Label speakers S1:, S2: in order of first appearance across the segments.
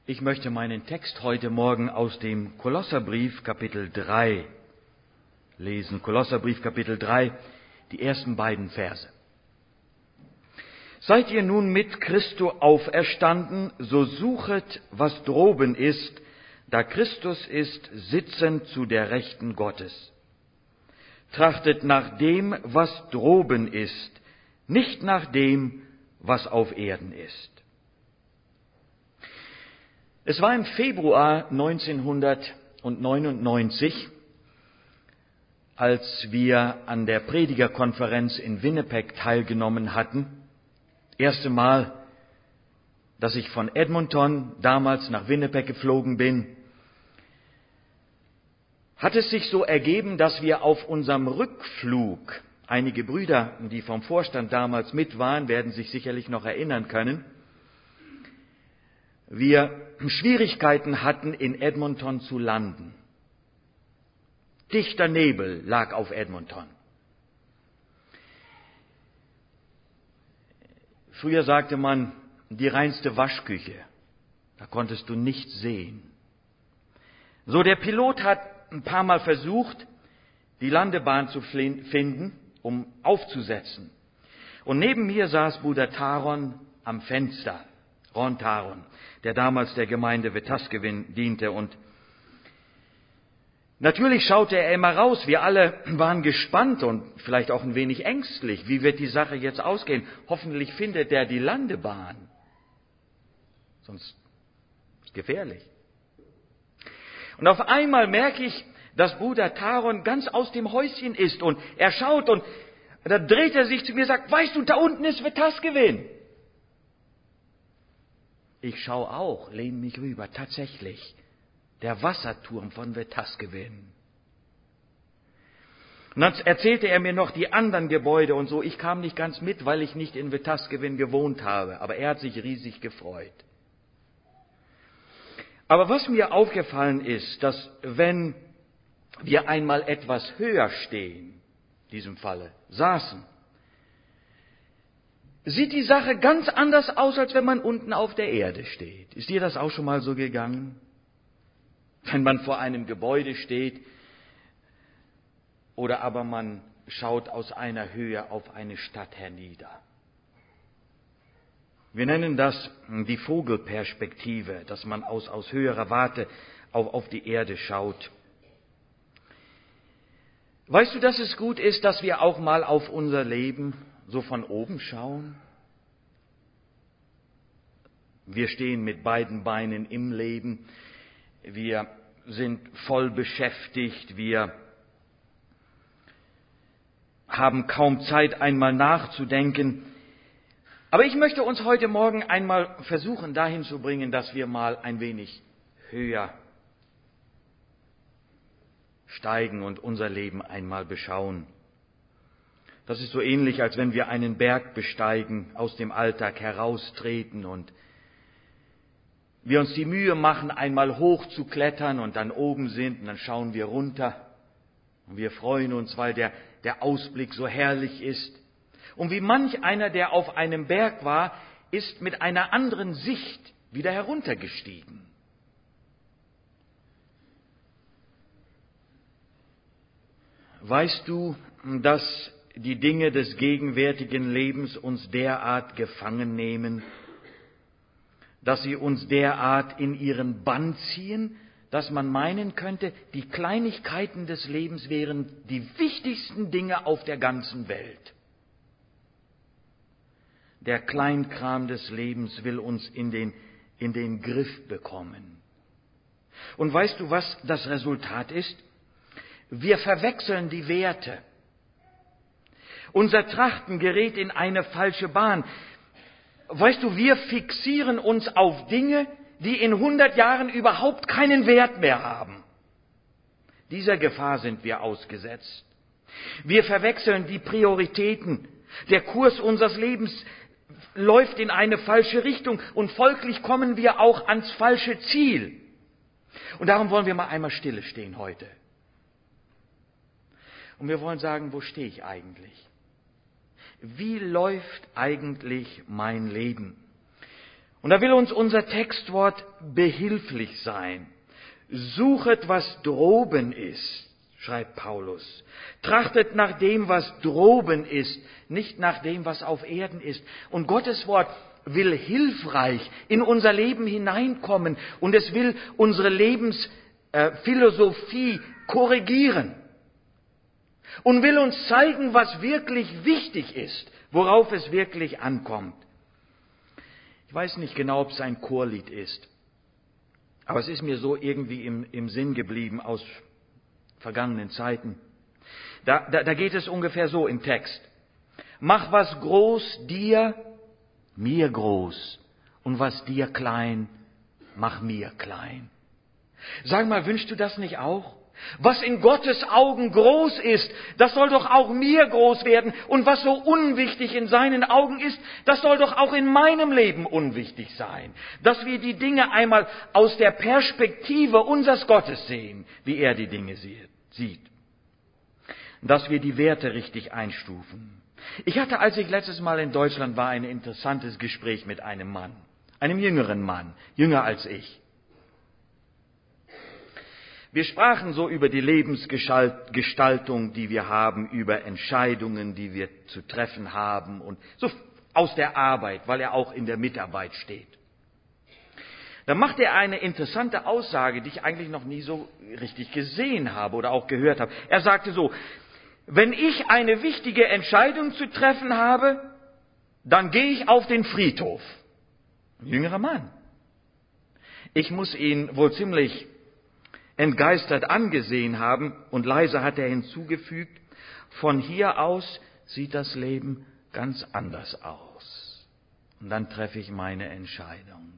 S1: Ich möchte meinen Text heute Morgen aus dem Kolosserbrief Kapitel 3 lesen. Kolosserbrief Kapitel 3, die ersten beiden Verse. Seid ihr nun mit Christo auferstanden, so suchet, was droben ist, da Christus ist, sitzend zu der Rechten Gottes. Trachtet nach dem, was droben ist, nicht nach dem, was auf Erden ist. Es war im Februar 1999, als wir an der Predigerkonferenz in Winnipeg teilgenommen hatten. Erste Mal, dass ich von Edmonton damals nach Winnipeg geflogen bin, hat es sich so ergeben, dass wir auf unserem Rückflug, einige Brüder, die vom Vorstand damals mit waren, werden sich sicherlich noch erinnern können, wir Schwierigkeiten hatten, in Edmonton zu landen. Dichter Nebel lag auf Edmonton. Früher sagte man, die reinste Waschküche. Da konntest du nichts sehen. So, der Pilot hat ein paar Mal versucht, die Landebahn zu finden, um aufzusetzen. Und neben mir saß Bruder Taron am Fenster, Ron Taron, der damals der Gemeinde Wetaskiwin diente. Und natürlich schaute er immer raus. Wir alle waren gespannt und vielleicht auch ein wenig ängstlich. Wie wird die Sache jetzt ausgehen? Hoffentlich findet er die Landebahn. Sonst ist es gefährlich. Und auf einmal merke ich, dass Bruder Taron ganz aus dem Häuschen ist und er schaut und da dreht er sich zu mir und sagt, weißt du, da unten ist Wetaskiwin. Ich schaue auch, lehne mich rüber, tatsächlich, der Wasserturm von Wetaskiwin. Und dann erzählte er mir noch die anderen Gebäude und so. Ich kam nicht ganz mit, weil ich nicht in Wetaskiwin gewohnt habe, aber er hat sich riesig gefreut. Aber was mir aufgefallen ist, dass wenn wir einmal etwas höher stehen, in diesem Falle saßen, sieht die Sache ganz anders aus, als wenn man unten auf der Erde steht. Ist dir das auch schon mal so gegangen? Wenn man vor einem Gebäude steht oder aber man schaut aus einer Höhe auf eine Stadt hernieder. Wir nennen das die Vogelperspektive, dass man aus höherer Warte auf die Erde schaut. Weißt du, dass es gut ist, dass wir auch mal auf unser Leben so von oben schauen? Wir stehen mit beiden Beinen im Leben. Wir sind voll beschäftigt. Wir haben kaum Zeit, einmal nachzudenken. Aber ich möchte uns heute Morgen einmal versuchen, dahin zu bringen, dass wir mal ein wenig höher steigen und unser Leben einmal beschauen. Das ist so ähnlich, als wenn wir einen Berg besteigen, aus dem Alltag heraustreten und wir uns die Mühe machen, einmal hoch zu klettern und dann oben sind und dann schauen wir runter und wir freuen uns, weil der Ausblick so herrlich ist. Und wie manch einer, der auf einem Berg war, ist mit einer anderen Sicht wieder heruntergestiegen. Weißt du, dass die Dinge des gegenwärtigen Lebens uns derart gefangen nehmen, dass sie uns derart in ihren Bann ziehen, dass man meinen könnte, die Kleinigkeiten des Lebens wären die wichtigsten Dinge auf der ganzen Welt. Der Kleinkram des Lebens will uns in den Griff bekommen. Und weißt du, was das Resultat ist? Wir verwechseln die Werte. Unser Trachten gerät in eine falsche Bahn. Weißt du, wir fixieren uns auf Dinge, die in 100 Jahren überhaupt keinen Wert mehr haben. Dieser Gefahr sind wir ausgesetzt. Wir verwechseln die Prioritäten. Der Kurs unseres Lebens läuft in eine falsche Richtung und folglich kommen wir auch ans falsche Ziel. Und darum wollen wir mal einmal stille stehen heute. Und wir wollen sagen, wo stehe ich eigentlich? Wie läuft eigentlich mein Leben? Und da will uns unser Textwort behilflich sein. Suchet, was droben ist, schreibt Paulus. Trachtet nach dem, was droben ist, nicht nach dem, was auf Erden ist. Und Gottes Wort will hilfreich in unser Leben hineinkommen und es will unsere Lebensphilosophie korrigieren und will uns zeigen, was wirklich wichtig ist, worauf es wirklich ankommt. Ich weiß nicht genau, ob es ein Chorlied ist, aber es ist mir so irgendwie im Sinn geblieben aus vergangenen Zeiten. Da geht es ungefähr so im Text. Mach was groß dir, mir groß, und was dir klein, mach mir klein. Sag mal, wünschst du das nicht auch? Was in Gottes Augen groß ist, das soll doch auch mir groß werden. Und was so unwichtig in seinen Augen ist, das soll doch auch in meinem Leben unwichtig sein. Dass wir die Dinge einmal aus der Perspektive unseres Gottes sehen, wie er die Dinge sieht. Dass wir die Werte richtig einstufen. Ich hatte, als ich letztes Mal in Deutschland war, ein interessantes Gespräch mit einem Mann. Einem jüngeren Mann, jünger als ich. Wir sprachen so über die Lebensgestaltung, die wir haben, über Entscheidungen, die wir zu treffen haben und so aus der Arbeit, weil er auch in der Mitarbeit steht. Da macht er eine interessante Aussage, die ich eigentlich noch nie so richtig gesehen habe oder auch gehört habe. Er sagte so, wenn ich eine wichtige Entscheidung zu treffen habe, dann gehe ich auf den Friedhof. Ein jüngerer Mann. Ich muss ihn wohl ziemlich entgeistert angesehen haben und leise hat er hinzugefügt, von hier aus sieht das Leben ganz anders aus. Und dann treffe ich meine Entscheidung.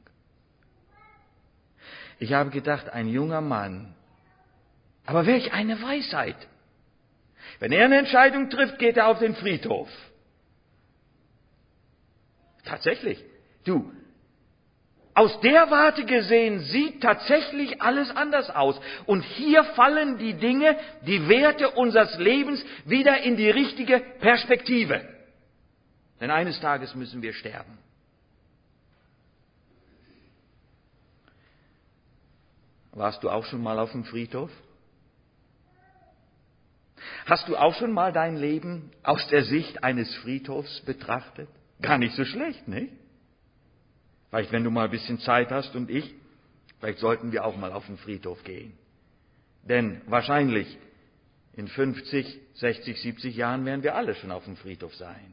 S1: Ich habe gedacht, ein junger Mann, aber welch eine Weisheit. Wenn er eine Entscheidung trifft, geht er auf den Friedhof. Tatsächlich, aus der Warte gesehen sieht tatsächlich alles anders aus. Und hier fallen die Dinge, die Werte unseres Lebens wieder in die richtige Perspektive. Denn eines Tages müssen wir sterben. Warst du auch schon mal auf dem Friedhof? Hast du auch schon mal dein Leben aus der Sicht eines Friedhofs betrachtet? Gar nicht so schlecht, nicht? Vielleicht, wenn du mal ein bisschen Zeit hast und vielleicht sollten wir auch mal auf den Friedhof gehen. Denn wahrscheinlich in 50, 60, 70 Jahren werden wir alle schon auf dem Friedhof sein.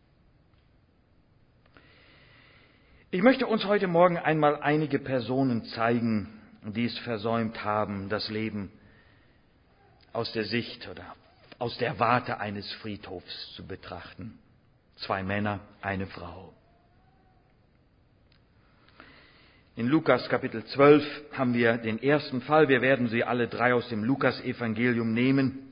S1: Ich möchte uns heute Morgen einmal einige Personen zeigen, die es versäumt haben, das Leben aus der Sicht oder aus der Warte eines Friedhofs zu betrachten. 2 Männer, eine Frau. In Lukas Kapitel 12 haben wir den ersten Fall. Wir werden sie alle 3 aus dem Lukas-Evangelium nehmen.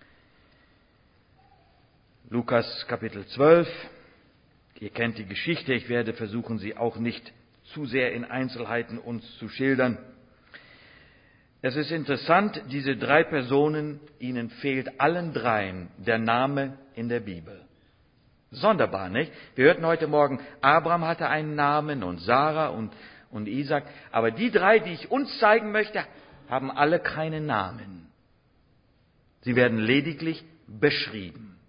S1: Lukas Kapitel 12. Ihr kennt die Geschichte. Ich werde versuchen, sie auch nicht zu sehr in Einzelheiten uns zu schildern. Es ist interessant, diese 3 Personen, ihnen fehlt allen 3 der Name in der Bibel. Sonderbar, nicht? Wir hörten heute Morgen, Abraham hatte einen Namen und Sarah und Isaac. Aber die 3, die ich uns zeigen möchte, haben alle keinen Namen. Sie werden lediglich beschrieben.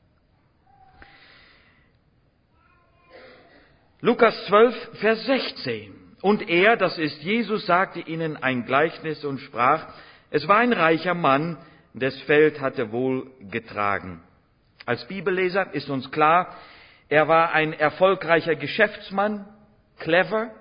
S1: Lukas 12, Vers 16. Und er, das ist Jesus, sagte ihnen ein Gleichnis und sprach, es war ein reicher Mann, des Feld hatte wohl getragen. Als Bibelleser ist uns klar, er war ein erfolgreicher Geschäftsmann, clever,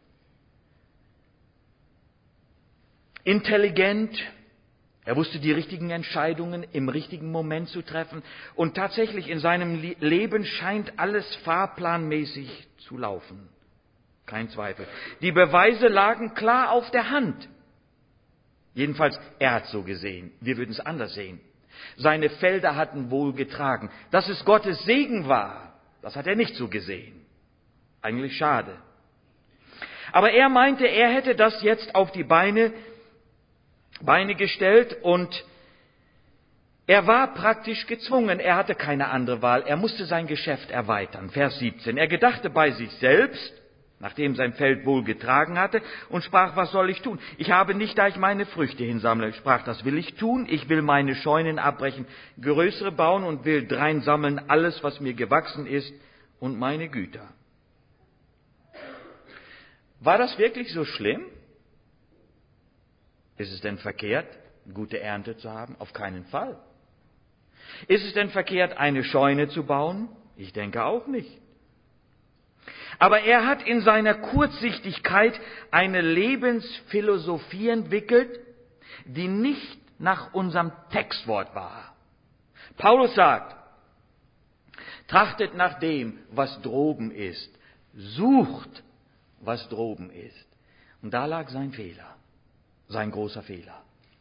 S1: intelligent, er wusste die richtigen Entscheidungen im richtigen Moment zu treffen und tatsächlich in seinem Leben scheint alles fahrplanmäßig zu laufen. Kein Zweifel. Die Beweise lagen klar auf der Hand. Jedenfalls, er hat so gesehen. Wir würden es anders sehen. Seine Felder hatten wohl getragen. Dass es Gottes Segen war, das hat er nicht so gesehen. Eigentlich schade. Aber er meinte, er hätte das jetzt auf die Beine gestellt und er war praktisch gezwungen. Er hatte keine andere Wahl. Er musste sein Geschäft erweitern. Vers 17. Er gedachte bei sich selbst, nachdem sein Feld wohl getragen hatte, und sprach, was soll ich tun? Ich habe nicht, da ich meine Früchte hinsammle. Sprach, das will ich tun. Ich will meine Scheunen abbrechen, größere bauen und will dreinsammeln alles, was mir gewachsen ist, und meine Güter. War das wirklich so schlimm? Ist es denn verkehrt, gute Ernte zu haben? Auf keinen Fall. Ist es denn verkehrt, eine Scheune zu bauen? Ich denke auch nicht. Aber er hat in seiner Kurzsichtigkeit eine Lebensphilosophie entwickelt, die nicht nach unserem Textwort war. Paulus sagt, trachtet nach dem, was droben ist, sucht, was droben ist. Und da lag sein Fehler, sein großer Fehler.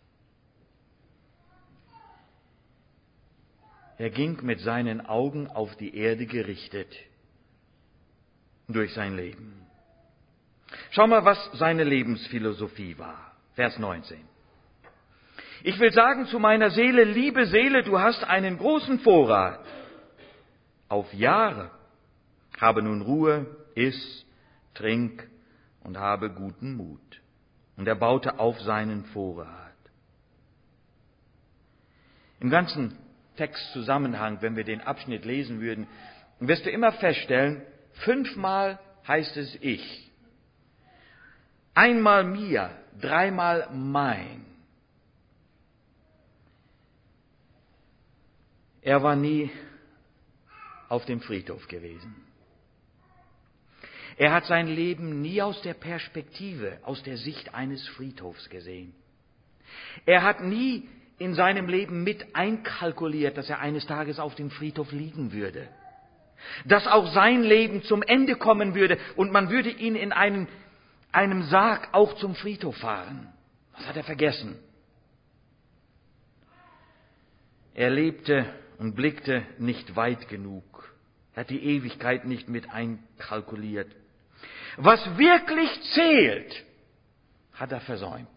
S1: Er ging mit seinen Augen auf die Erde gerichtet durch sein Leben. Schau mal, was seine Lebensphilosophie war. Vers 19. Ich will sagen zu meiner Seele, liebe Seele, du hast einen großen Vorrat. Auf Jahre habe nun Ruhe, iss, trink und habe guten Mut. Und er baute auf seinen Vorrat. Im ganzen Textzusammenhang, wenn wir den Abschnitt lesen würden, wirst du immer feststellen, 5-mal heißt es ich, einmal mir, 3-mal mein. Er war nie auf dem Friedhof gewesen. Er hat sein Leben nie aus der Perspektive, aus der Sicht eines Friedhofs gesehen. Er hat nie in seinem Leben mit einkalkuliert, dass er eines Tages auf dem Friedhof liegen würde. Dass auch sein Leben zum Ende kommen würde und man würde ihn in einem Sarg auch zum Friedhof fahren. Das hat er vergessen. Er lebte und blickte nicht weit genug. Er hat die Ewigkeit nicht mit einkalkuliert. Was wirklich zählt, hat er versäumt.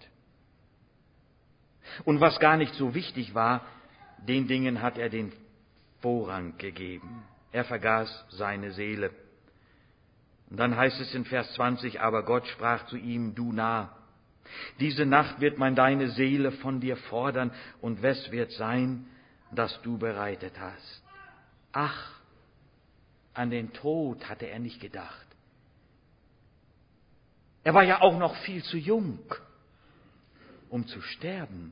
S1: Und was gar nicht so wichtig war, den Dingen hat er den Vorrang gegeben. Er vergaß seine Seele. Und dann heißt es in Vers 20, aber Gott sprach zu ihm, du Narr, diese Nacht wird man deine Seele von dir fordern, und wes wird sein, das du bereitet hast. Ach, an den Tod hatte er nicht gedacht. Er war ja auch noch viel zu jung, um zu sterben.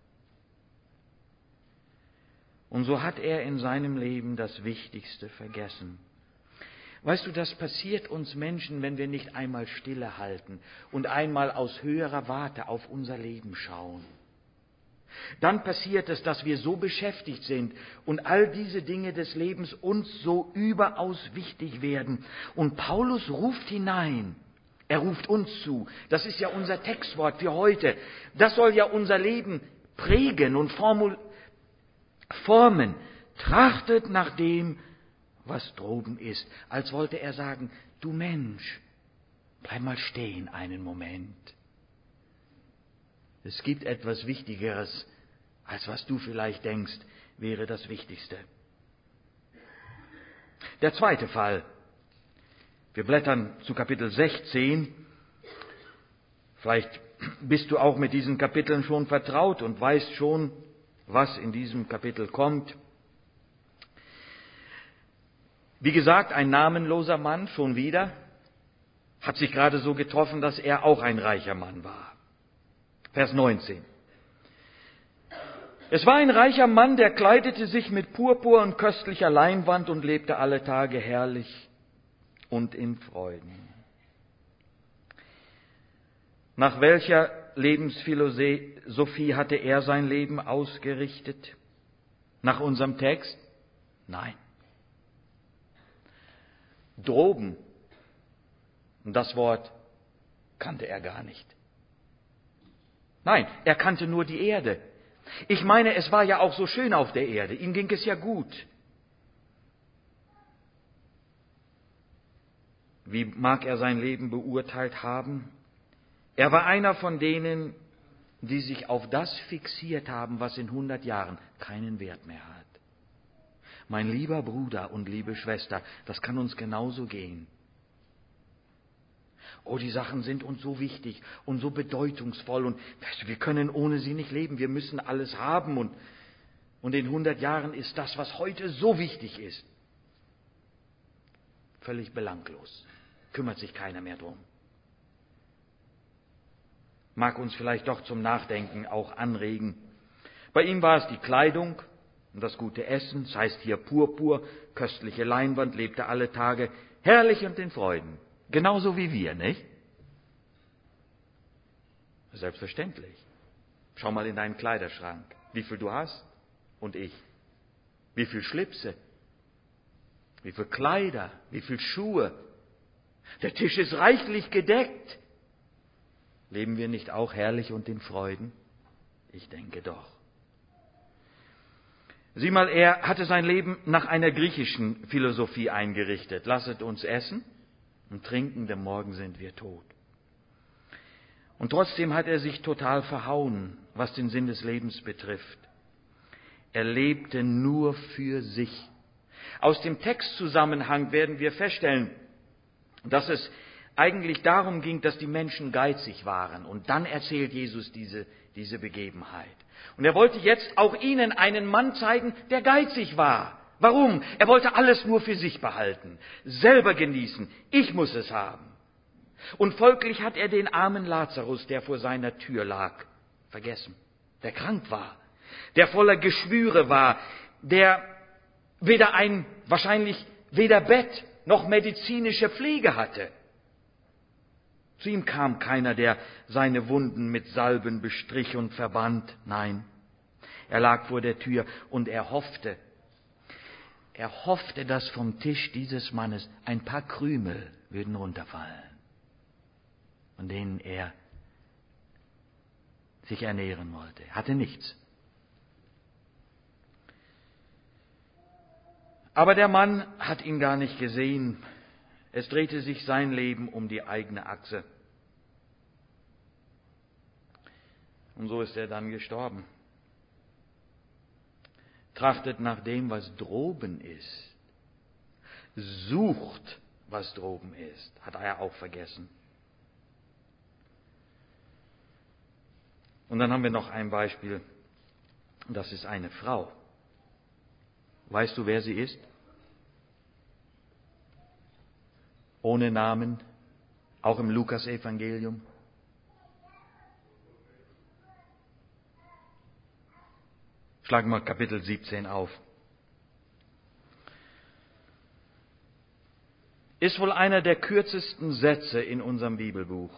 S1: Und so hat er in seinem Leben das Wichtigste vergessen. Weißt du, das passiert uns Menschen, wenn wir nicht einmal stille halten und einmal aus höherer Warte auf unser Leben schauen. Dann passiert es, dass wir so beschäftigt sind und all diese Dinge des Lebens uns so überaus wichtig werden. Und Paulus ruft hinein. Er ruft uns zu. Das ist ja unser Textwort für heute. Das soll ja unser Leben prägen und formen. Trachtet nach dem, was droben ist. Als wollte er sagen, du Mensch, bleib mal stehen einen Moment. Es gibt etwas Wichtigeres, als was du vielleicht denkst, wäre das Wichtigste. Der zweite Fall. Wir blättern zu Kapitel 16. Vielleicht bist du auch mit diesen Kapiteln schon vertraut und weißt schon, was in diesem Kapitel kommt. Wie gesagt, ein namenloser Mann, schon wieder, hat sich gerade so getroffen, dass er auch ein reicher Mann war. Vers 19. Es war ein reicher Mann, der kleidete sich mit Purpur und köstlicher Leinwand und lebte alle Tage herrlich und in Freuden. Nach welcher Lebensphilosophie hatte er sein Leben ausgerichtet? Nach unserem Text? Nein. Droben, das Wort kannte er gar nicht. Nein, er kannte nur die Erde. Ich meine, es war ja auch so schön auf der Erde. Ihm ging es ja gut. Wie mag er sein Leben beurteilt haben? Er war einer von denen, die sich auf das fixiert haben, was in 100 Jahren keinen Wert mehr hat. Mein lieber Bruder und liebe Schwester, das kann uns genauso gehen. Oh, die Sachen sind uns so wichtig und so bedeutungsvoll und weißt du, wir können ohne sie nicht leben. Wir müssen alles haben und in 100 Jahren ist das, was heute so wichtig ist, völlig belanglos. Kümmert sich keiner mehr drum. Mag uns vielleicht doch zum Nachdenken auch anregen. Bei ihm war es die Kleidung und das gute Essen, das heißt hier Purpur, köstliche Leinwand, lebte alle Tage herrlich und in Freuden. Genauso wie wir, nicht? Selbstverständlich. Schau mal in deinen Kleiderschrank, wie viel du hast und ich. Wie viel Schlipse, wie viel Kleider, wie viel Schuhe. Der Tisch ist reichlich gedeckt. Leben wir nicht auch herrlich und in Freuden? Ich denke doch. Sieh mal, er hatte sein Leben nach einer griechischen Philosophie eingerichtet. Lasset uns essen und trinken, denn morgen sind wir tot. Und trotzdem hat er sich total verhauen, was den Sinn des Lebens betrifft. Er lebte nur für sich. Aus dem Textzusammenhang werden wir feststellen, dass es eigentlich darum ging, dass die Menschen geizig waren. Und dann erzählt Jesus diese Begebenheit. Und er wollte jetzt auch ihnen einen Mann zeigen, der geizig war. Warum? Er wollte alles nur für sich behalten, selber genießen. Ich muss es haben. Und folglich hat er den armen Lazarus, der vor seiner Tür lag, vergessen, der krank war, der voller Geschwüre war, der wahrscheinlich weder Bett noch medizinische Pflege hatte. Zu ihm kam keiner, der seine Wunden mit Salben bestrich und verband. Nein, er lag vor der Tür und er hoffte, dass vom Tisch dieses Mannes ein paar Krümel würden runterfallen, von denen er sich ernähren wollte. Er hatte nichts. Aber der Mann hat ihn gar nicht gesehen. Es drehte sich sein Leben um die eigene Achse. Und so ist er dann gestorben. Trachtet nach dem, was droben ist. Sucht, was droben ist. Hat er auch vergessen. Und dann haben wir noch ein Beispiel. Das ist eine Frau. Weißt du, wer sie ist? Ohne Namen, auch im Lukas-Evangelium. Schlagen wir Kapitel 17 auf. Ist wohl einer der kürzesten Sätze in unserem Bibelbuch.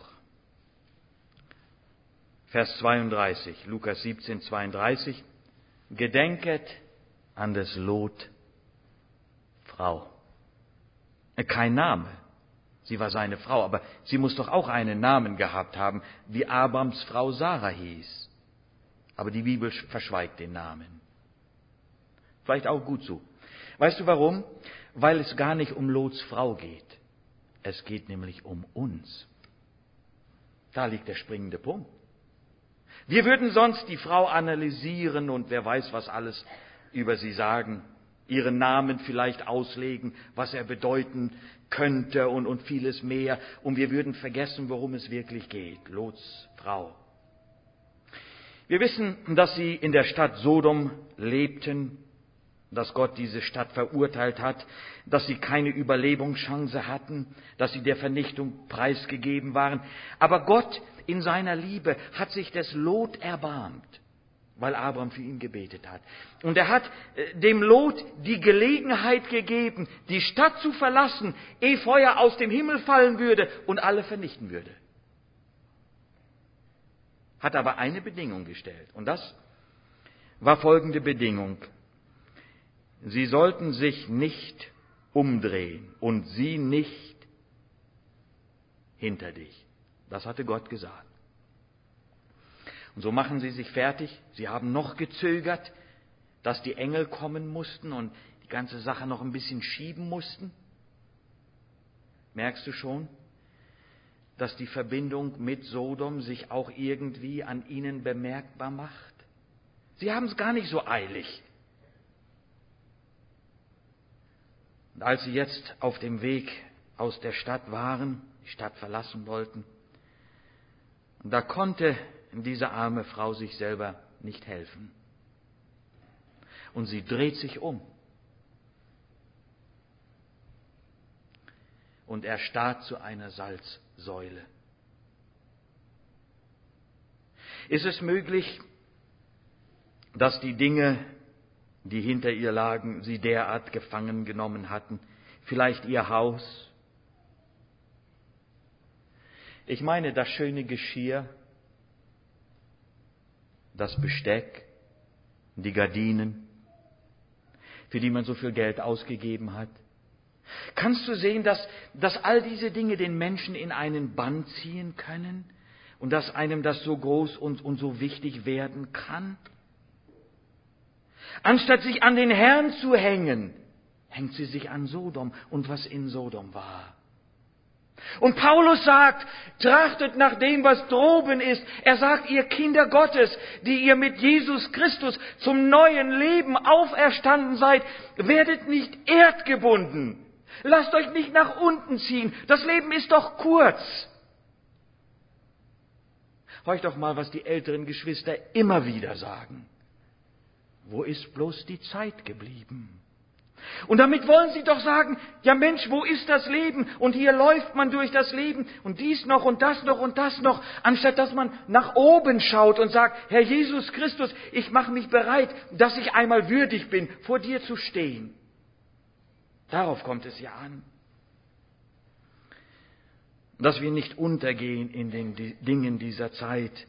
S1: Vers 32, Lukas 17, 32. Gedenket an des Lot Frau. Kein Name. Sie war seine Frau, aber sie muss doch auch einen Namen gehabt haben, wie Abrams Frau Sarah hieß. Aber die Bibel verschweigt den Namen. Vielleicht auch gut so. Weißt du warum? Weil es gar nicht um Lots Frau geht. Es geht nämlich um uns. Da liegt der springende Punkt. Wir würden sonst die Frau analysieren und wer weiß, was alles über sie sagen, ihren Namen vielleicht auslegen, was er bedeuten könnte und vieles mehr. Und wir würden vergessen, worum es wirklich geht. Lots Frau. Wir wissen, dass sie in der Stadt Sodom lebten, dass Gott diese Stadt verurteilt hat, dass sie keine Überlebungschance hatten, dass sie der Vernichtung preisgegeben waren. Aber Gott in seiner Liebe hat sich des Lot erbarmt, weil Abraham für ihn gebetet hat. Und er hat dem Lot die Gelegenheit gegeben, die Stadt zu verlassen, ehe Feuer aus dem Himmel fallen würde und alle vernichten würde. Hat aber eine Bedingung gestellt. Und das war folgende Bedingung. Sie sollten sich nicht umdrehen und sie nicht hinter dich. Das hatte Gott gesagt. Und so machen sie sich fertig. Sie haben noch gezögert, dass die Engel kommen mussten und die ganze Sache noch ein bisschen schieben mussten. Merkst du schon, dass die Verbindung mit Sodom sich auch irgendwie an ihnen bemerkbar macht? Sie haben es gar nicht so eilig. Und als sie jetzt auf dem Weg aus der Stadt waren, die Stadt verlassen wollten. Und da konnte diese arme Frau sich selber nicht helfen. Und sie dreht sich um. Und erstarrt zu einer Salzsäule. Ist es möglich, dass die Dinge, die hinter ihr lagen, sie derart gefangen genommen hatten? Vielleicht ihr Haus? Ich meine das schöne Geschirr, das Besteck, die Gardinen, für die man so viel Geld ausgegeben hat. Kannst du sehen, dass all diese Dinge den Menschen in einen Bann ziehen können und dass einem das so groß und so wichtig werden kann? Anstatt sich an den Herrn zu hängen, hängt sie sich an Sodom und was in Sodom war. Und Paulus sagt, trachtet nach dem, was droben ist. Er sagt, ihr Kinder Gottes, die ihr mit Jesus Christus zum neuen Leben auferstanden seid, werdet nicht erdgebunden. Lasst euch nicht nach unten ziehen. Das Leben ist doch kurz. Horcht doch mal, was die älteren Geschwister immer wieder sagen. Wo ist bloß die Zeit geblieben? Und damit wollen sie doch sagen, ja Mensch, wo ist das Leben? Und hier läuft man durch das Leben und dies noch und das noch und das noch, anstatt dass man nach oben schaut und sagt, Herr Jesus Christus, ich mache mich bereit, dass ich einmal würdig bin, vor dir zu stehen. Darauf kommt es ja an. Dass wir nicht untergehen in den Dingen dieser Zeit.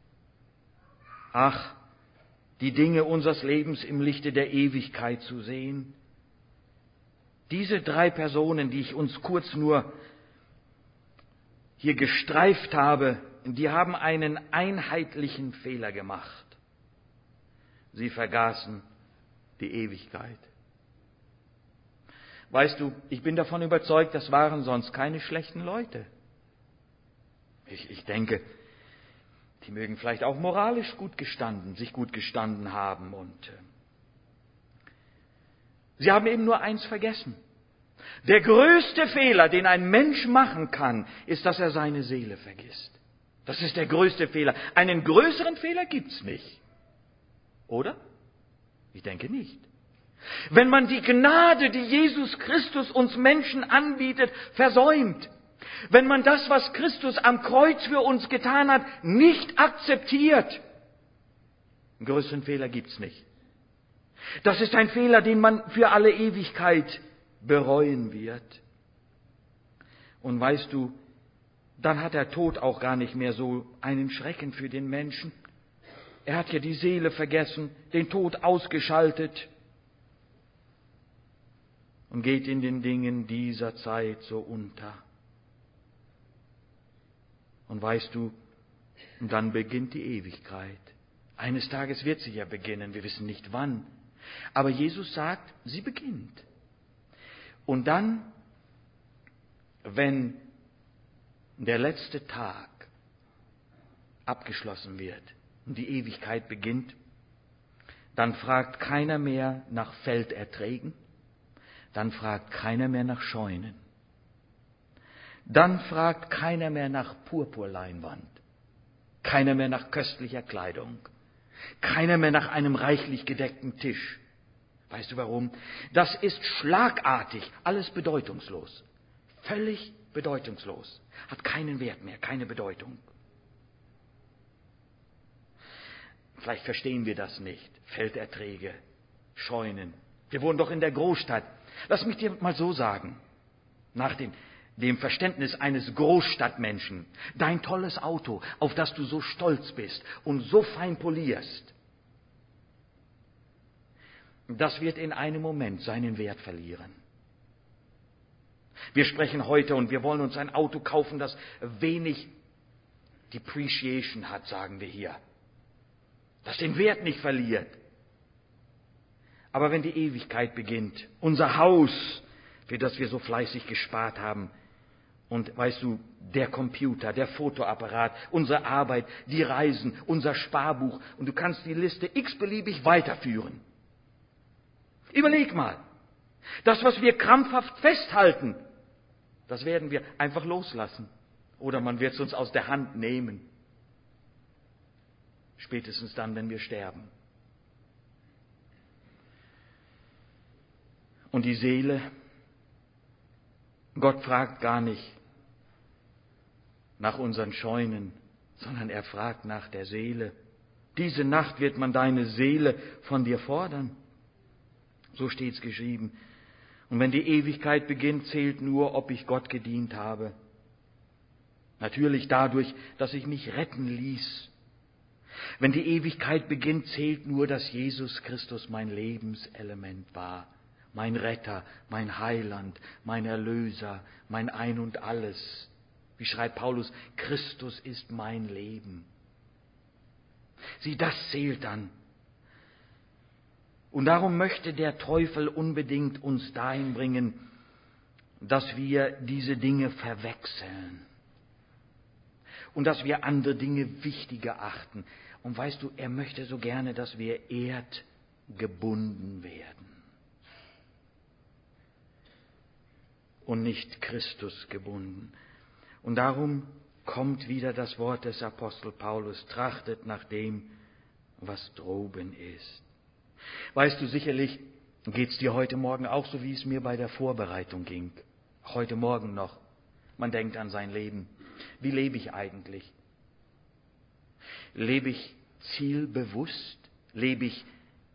S1: Ach, die Dinge unseres Lebens im Lichte der Ewigkeit zu sehen. Diese 3 Personen, die ich uns kurz nur hier gestreift habe, die haben einen einheitlichen Fehler gemacht. Sie vergaßen die Ewigkeit. Weißt du, ich bin davon überzeugt, das waren sonst keine schlechten Leute. Ich denke, die mögen vielleicht auch moralisch sich gut gestanden haben und sie haben eben nur eins vergessen. Der größte Fehler, den ein Mensch machen kann, ist, dass er seine Seele vergisst. Das ist der größte Fehler. Einen größeren Fehler gibt's nicht. Oder? Ich denke nicht. Wenn man die Gnade, die Jesus Christus uns Menschen anbietet, versäumt, wenn man das, was Christus am Kreuz für uns getan hat, nicht akzeptiert, einen größeren Fehler gibt's nicht. Das ist ein Fehler, den man für alle Ewigkeit bereuen wird. Und weißt du, dann hat der Tod auch gar nicht mehr so einen Schrecken für den Menschen. Er hat ja die Seele vergessen, den Tod ausgeschaltet und geht in den Dingen dieser Zeit so unter. Und weißt du, dann beginnt die Ewigkeit. Eines Tages wird sie ja beginnen, wir wissen nicht wann. Aber Jesus sagt, sie beginnt. Und dann, wenn der letzte Tag abgeschlossen wird und die Ewigkeit beginnt, dann fragt keiner mehr nach Felderträgen, dann fragt keiner mehr nach Scheunen, dann fragt keiner mehr nach Purpurleinwand, keiner mehr nach köstlicher Kleidung, keiner mehr nach einem reichlich gedeckten Tisch. Weißt du warum? Das ist schlagartig, alles bedeutungslos. Völlig bedeutungslos. Hat keinen Wert mehr, keine Bedeutung. Vielleicht verstehen wir das nicht. Felderträge, Scheunen. Wir wohnen doch in der Großstadt. Lass mich dir mal so sagen. Nach dem Verständnis eines Großstadtmenschen. Dein tolles Auto, auf das du so stolz bist und so fein polierst, das wird in einem Moment seinen Wert verlieren. Wir sprechen heute und wir wollen uns ein Auto kaufen, das wenig Depreciation hat, sagen wir hier. Das den Wert nicht verliert. Aber wenn die Ewigkeit beginnt, unser Haus, für das wir so fleißig gespart haben, und weißt du, der Computer, der Fotoapparat, unsere Arbeit, die Reisen, unser Sparbuch, und du kannst die Liste x-beliebig weiterführen. Überleg mal, das, was wir krampfhaft festhalten, Das werden wir einfach loslassen. Oder man wird es uns aus der Hand nehmen. Spätestens dann, wenn wir sterben. Und die Seele, Gott fragt gar nicht nach unseren Scheunen, sondern er fragt nach der Seele. Diese Nacht wird man deine Seele von dir fordern. So steht's geschrieben. Und wenn die Ewigkeit beginnt, zählt nur, ob ich Gott gedient habe. Natürlich dadurch, dass ich mich retten ließ. Wenn die Ewigkeit beginnt, zählt nur, dass Jesus Christus mein Lebenselement war. Mein Retter, mein Heiland, mein Erlöser, mein Ein und Alles. Wie schreibt Paulus, Christus ist mein Leben. Sieh, das zählt dann. Und darum möchte der Teufel unbedingt uns dahin bringen, dass wir diese Dinge verwechseln. Und dass wir andere Dinge wichtiger achten. Und weißt du, er möchte so gerne, dass wir erdgebunden werden. Und nicht Christus gebunden. Und darum kommt wieder das Wort des Apostel Paulus, trachtet nach dem, was droben ist. Weißt du, sicherlich geht's dir heute Morgen auch so, wie es mir bei der Vorbereitung ging. Heute Morgen noch. Man denkt an sein Leben. Wie lebe ich eigentlich? Lebe ich zielbewusst? Lebe ich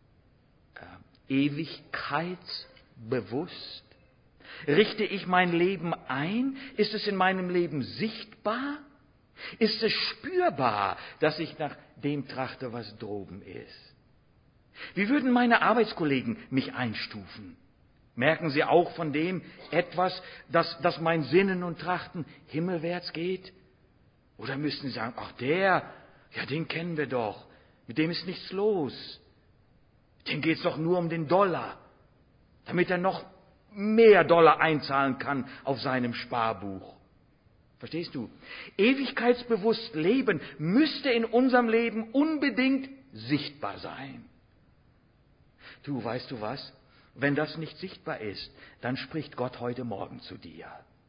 S1: ewigkeitsbewusst? Richte ich mein Leben ein? Ist es in meinem Leben sichtbar? Ist es spürbar, dass ich nach dem trachte, was droben ist? Wie würden meine Arbeitskollegen mich einstufen? Merken sie auch von dem etwas, dass mein Sinnen und Trachten himmelwärts geht? Oder müssten sie sagen, ach den kennen wir doch, mit dem ist nichts los. Dem geht's doch nur um den Dollar, damit er noch mehr Dollar einzahlen kann auf seinem Sparbuch. Verstehst du? Ewigkeitsbewusst leben müsste in unserem Leben unbedingt sichtbar sein. Du, weißt du was? Wenn das nicht sichtbar ist, dann spricht Gott heute Morgen zu dir.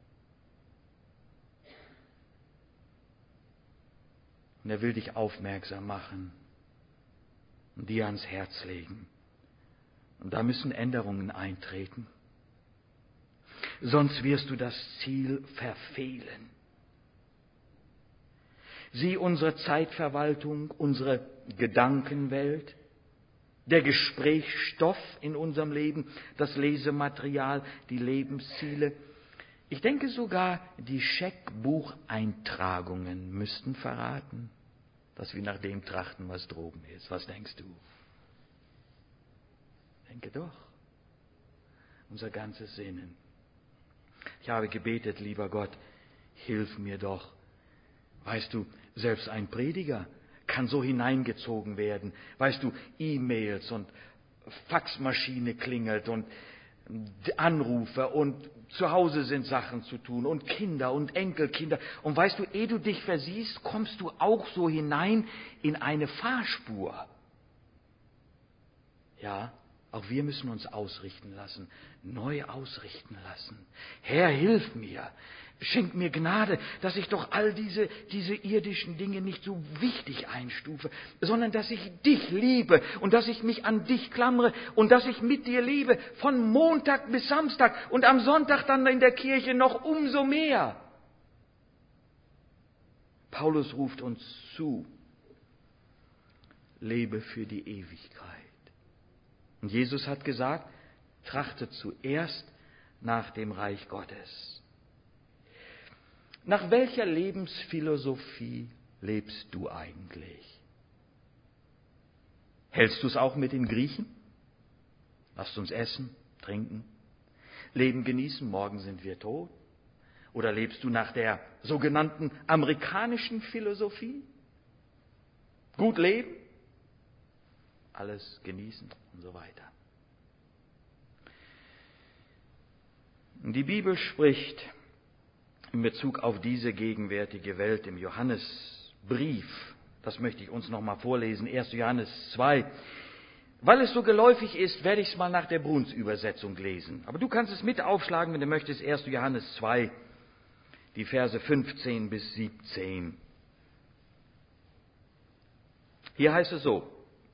S1: Und er will dich aufmerksam machen und dir ans Herz legen. Und da müssen Änderungen eintreten. Sonst wirst du das Ziel verfehlen. Sieh unsere Zeitverwaltung, unsere Gedankenwelt, der Gesprächsstoff in unserem Leben, das Lesematerial, die Lebensziele. Ich denke sogar, die Scheckbucheintragungen müssten verraten, dass wir nach dem trachten, was droben ist. Was denkst du? Denke doch. Unser ganzes Sinnen. Ich habe gebetet, lieber Gott, hilf mir doch. Weißt du, selbst ein Prediger kann so hineingezogen werden. Weißt du, E-Mails und Faxmaschine klingelt und Anrufe und zu Hause sind Sachen zu tun und Kinder und Enkelkinder. Und weißt du, ehe du dich versiehst, kommst du auch so hinein in eine Fahrspur. Ja, auch wir müssen uns ausrichten lassen, neu ausrichten lassen. Herr, hilf mir. Schenk mir Gnade, dass ich doch all diese irdischen Dinge nicht so wichtig einstufe, sondern dass ich dich liebe und dass ich mich an dich klammere und dass ich mit dir lebe von Montag bis Samstag und am Sonntag dann in der Kirche noch umso mehr. Paulus ruft uns zu, lebe für die Ewigkeit. Und Jesus hat gesagt, trachte zuerst nach dem Reich Gottes. Nach welcher Lebensphilosophie lebst du eigentlich? Hältst du es auch mit den Griechen? Lasst uns essen, trinken, Leben genießen, morgen sind wir tot. Oder lebst du nach der sogenannten amerikanischen Philosophie? Gut leben, alles genießen und so weiter. Die Bibel spricht in Bezug auf diese gegenwärtige Welt im Johannesbrief, das möchte ich uns nochmal vorlesen, 1. Johannes 2. Weil es so geläufig ist, werde ich es mal nach der Bruns-Übersetzung lesen. Aber du kannst es mit aufschlagen, wenn du möchtest, 1. Johannes 2, die Verse 15 bis 17. Hier heißt es so: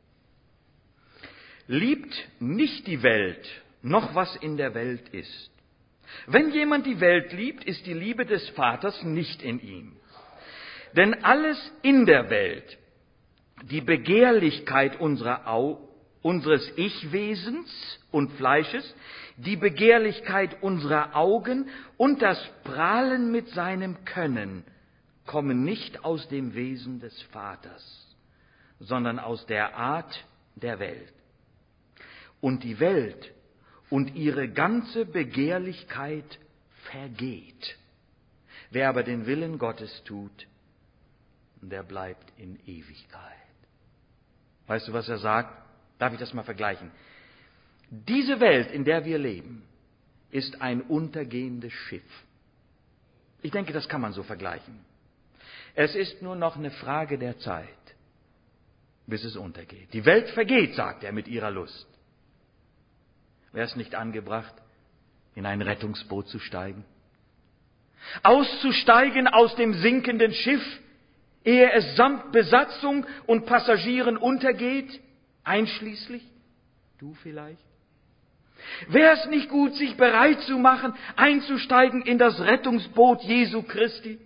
S1: Liebt nicht die Welt, noch was in der Welt ist. Wenn jemand die Welt liebt, ist die Liebe des Vaters nicht in ihm. Denn alles in der Welt, die Begehrlichkeit unseres Ich-Wesens und Fleisches, die Begehrlichkeit unserer Augen und das Prahlen mit seinem Können, kommen nicht aus dem Wesen des Vaters, sondern aus der Art der Welt. Und die Welt und ihre ganze Begehrlichkeit vergeht. Wer aber den Willen Gottes tut, der bleibt in Ewigkeit. Weißt du, was er sagt? Darf ich das mal vergleichen? Diese Welt, in der wir leben, ist ein untergehendes Schiff. Ich denke, das kann man so vergleichen. Es ist nur noch eine Frage der Zeit, bis es untergeht. Die Welt vergeht, sagt er, mit ihrer Lust. Wäre es nicht angebracht, in ein Rettungsboot zu steigen? Auszusteigen aus dem sinkenden Schiff, ehe es samt Besatzung und Passagieren untergeht, einschließlich du vielleicht? Wäre es nicht gut, sich bereit zu machen, einzusteigen in das Rettungsboot Jesu Christi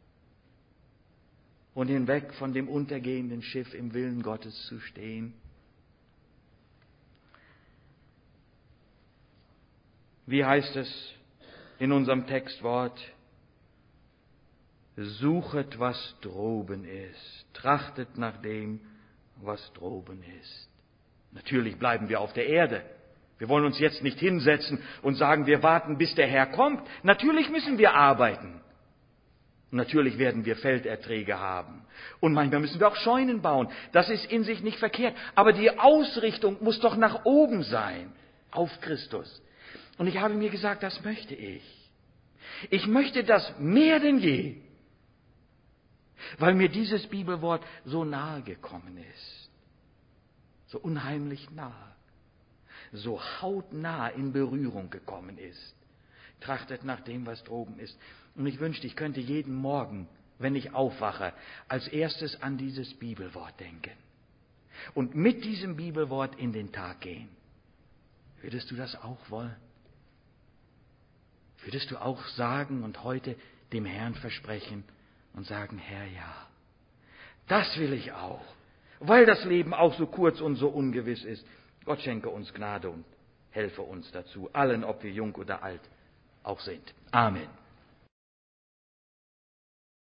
S1: und hinweg von dem untergehenden Schiff im Willen Gottes zu stehen? Wie heißt es in unserem Textwort? Suchet, was droben ist. Trachtet nach dem, was droben ist. Natürlich bleiben wir auf der Erde. Wir wollen uns jetzt nicht hinsetzen und sagen, wir warten, bis der Herr kommt. Natürlich müssen wir arbeiten. Und natürlich werden wir Felderträge haben. Und manchmal müssen wir auch Scheunen bauen. Das ist in sich nicht verkehrt. Aber die Ausrichtung muss doch nach oben sein. Auf Christus. Und ich habe mir gesagt, das möchte ich. Ich möchte das mehr denn je. Weil mir dieses Bibelwort so nahe gekommen ist. So unheimlich nahe. So hautnah in Berührung gekommen ist. Trachtet nach dem, was droben ist. Und ich wünschte, ich könnte jeden Morgen, wenn ich aufwache, als erstes an dieses Bibelwort denken. Und mit diesem Bibelwort in den Tag gehen. Würdest du das auch wollen? Würdest du auch sagen und heute dem Herrn versprechen und sagen, Herr, ja, das will ich auch, weil das Leben auch so kurz und so ungewiss ist. Gott schenke uns Gnade und helfe uns dazu, allen, ob wir jung oder alt auch sind. Amen.